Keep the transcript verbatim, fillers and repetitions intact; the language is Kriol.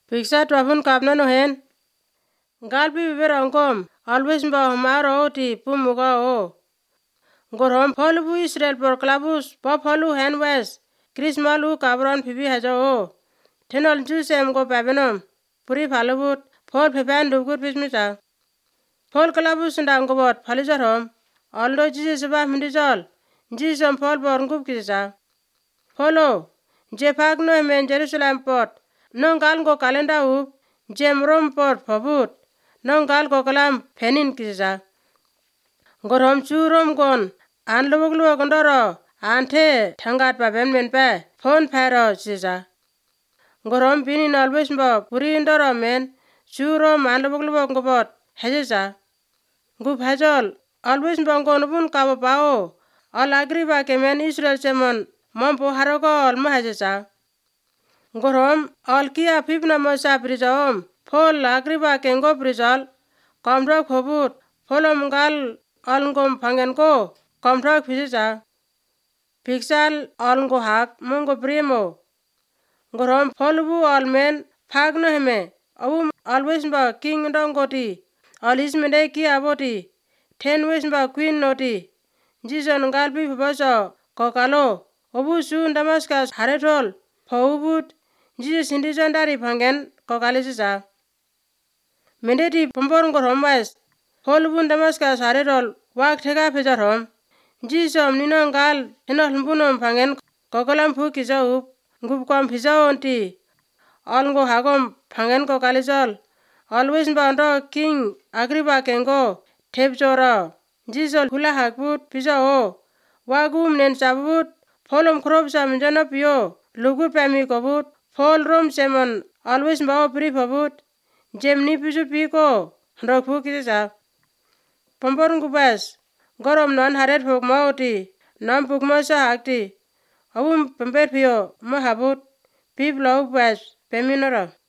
Piksa tuapun kapna no hen. Galpi biberangkom always mba humaro ti pumuga o. Gorom folubu Israel por klabus po folu hen wes. Krismalu kabron pibi haja o. Tenol jusem go babenom. Puri falubut fol pepen dugut pismita. Fol klabus ndang gobot falijar hom. Aldo Jesus ba mindijol. Jesus fol bor ngub kisa. Folo jepak no men Jerusalem pot. Nongal go kalenda up. Jem rom pot pabut. Nongal go kalam penin kisa. Gorom chu rom gon. An lubuk lubuk ndoro. Ante thangat pa ben men pe. Phone pharo kisa. Gorom binin always mba puri ndoro men. Chu rom an lubuk lubuk gobot. Hejisa. Gub hejol. Always mba ngonubun kabo pao. Al agri ba kemen Israel semon. Mampo harogo alma hejisa. Gorom al kia pipna mosa prijaom. Fol agri ba kengo prijal. Komdok hobut. Folom gal alngom pangen ko. Komdok pijisa. Piksal alngo hak mongo primo. Gorom folubu almen fagno heme. Abu always mba king ndongoti. Alismende ki aboti. Ten ways mba queen noti. Jison galpi pabasa kokalo. Obu su Damascus haretol. Faubut. Jesus indijan dari pangen kokalisisa. Mendeti pamborong gorom wes. Folubu Damascus haretol. Wak thega pejar hom. Jesus ninong gal henol mbunom pangen kokolam pu kisa up. Ngub kom pisa onti. Alngo hagom pangen kokalisol. Always mba ndo king agriba kengo. Tep chora. Jesus hula hakput pisa o. Wagum nen sabut. Folom krop sa minjana piyo. Lugu pemi kobut. Fol rom semon. Always mba o pri pabut. Jem ni pisu piko. Ndok pu kisa. Pamborong kubas. Gorom non haret puk mauti. Nam puk mosa hakti. Awum pember piyo mahabut. Pip lau bas. Peminora.